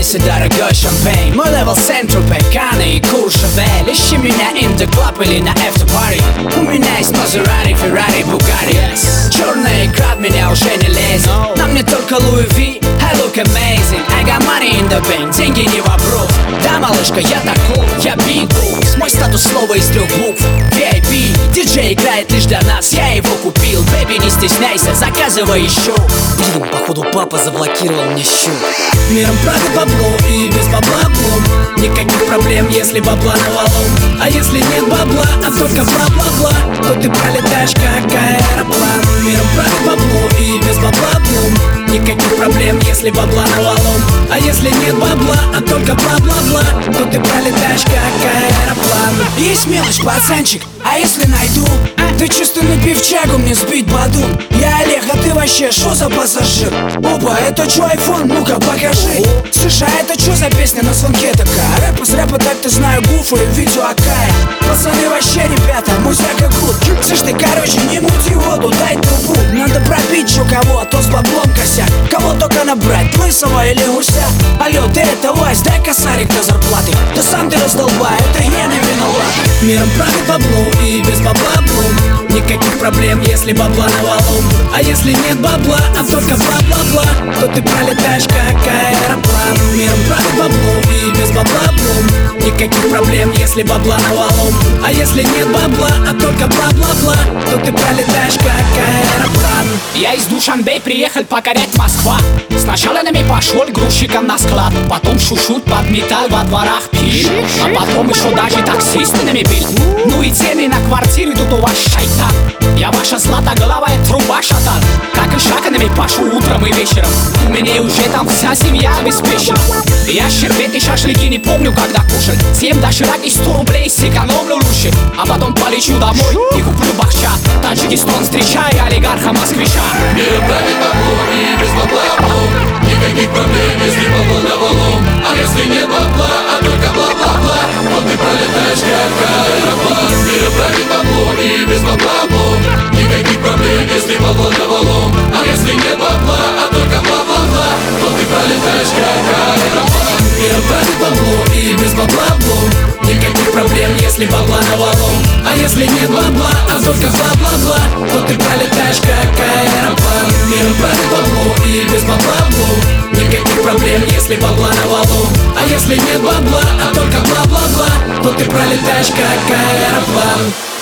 Гиннес и дорогой шампейн. Мой левел Сент-Тропе, Каны и Куршавель. Ищи меня in the club или на after-party. У меня есть Мазерати, Феррари, Бугари. Черная икра в меня уже не лезет. На мне только Луи Ви, I look amazing. I got money in the bank, деньги не вопрос. Да, малышка, я такой, я big boss. Мой статус слова из 3 букв, VIP. Диджей играет лишь для нас, я его купил. Бэби, не стесняйся, заказывай еще. Блин, походу папа заблокировал мне счет. Миром правит бабло и без бабла облом. Никаких проблем, если бабла навалом. А если нет бабла, а только бла-бла-бла, то ты пролетаешь как аэроплан. Миром правит бабло и без бабла облом. Никаких проблем, если бабла навалом. А если нет бабла, а только бла-бла-бла, то ты пролетаешь как аэроплан. Есть мелочь, пацанчик, а если найду? Ты чисто на пивчагу мне сбить бадун. Я Олег, а ты вообще шо за пассажир? Опа, это чё айфон? Ну-ка покажи. Слышь, а это чё за песня на звонке такая? Рэп из рэпа так-то знаю, гуфа и видео Акая. Пацаны вообще, ребята, музяка гуд. Слышь ты, короче, не мути воду, дай трубу. Надо пропить чё кого, а то с баблом косяк. Кого только набрать, лысого или гуся? Алло, ты это Вась, дай косарик до зарплаты. Да сам ты раздолбай, это Гена виноват. Миром правит бабло и без бабла облом. Никаких проблем, если бабла навалом. А если нет бабла, а только бла-бла-бла, то ты пролетаешь как аэроплан. Миром правит бабло и без бабла облом. Никаких проблем, если бабла навалом. А если нет бабла, а только бла-бла-бла, то ты пролетаешь как аэроплан. Я из Душанбе приехал покорять Москва. Сначала нами пошел грузчиком на склад, потом шушут подметал во дворах пил, а потом еще даже таксистами бил. Ну и цены на квартиры тут у вас шайтан. Я ваша златоголовая труба шатан. Как и шаканами пашу утром и вечером. У меня уже там вся семья обеспечена. Я щербет и шашлыки не помню, когда кушать. Съем доширак и 100 рублей сэкономлю лучше. А потом полечу домой и куплю бахча. Таджикистан встречай олигарха москвича. Миром правит бабло и без бабла облом. Никаких проблем, если бабло навалом. А если нет бабла, а только бла-бла-бла, то ты пролетаешь как аэроплан. Миром правит бабло и без бабла облом. Никаких проблем, если бабло навалом. А если нет бабла, а только бла-бла-бла, то ты пролетаешь как аэроплан. Миром правит бабло и без бабла облом. Никаких проблем, если бабла навалом. А если нет бабла, а только бла-бла-бла, то ты пролетаешь как аэроплан. Миром правит бабло и без бабла облом. Никаких проблем, если бабла навалом. А если нет бабла, а только бла-бла-бла, то ты пролетаешь как аэроплан.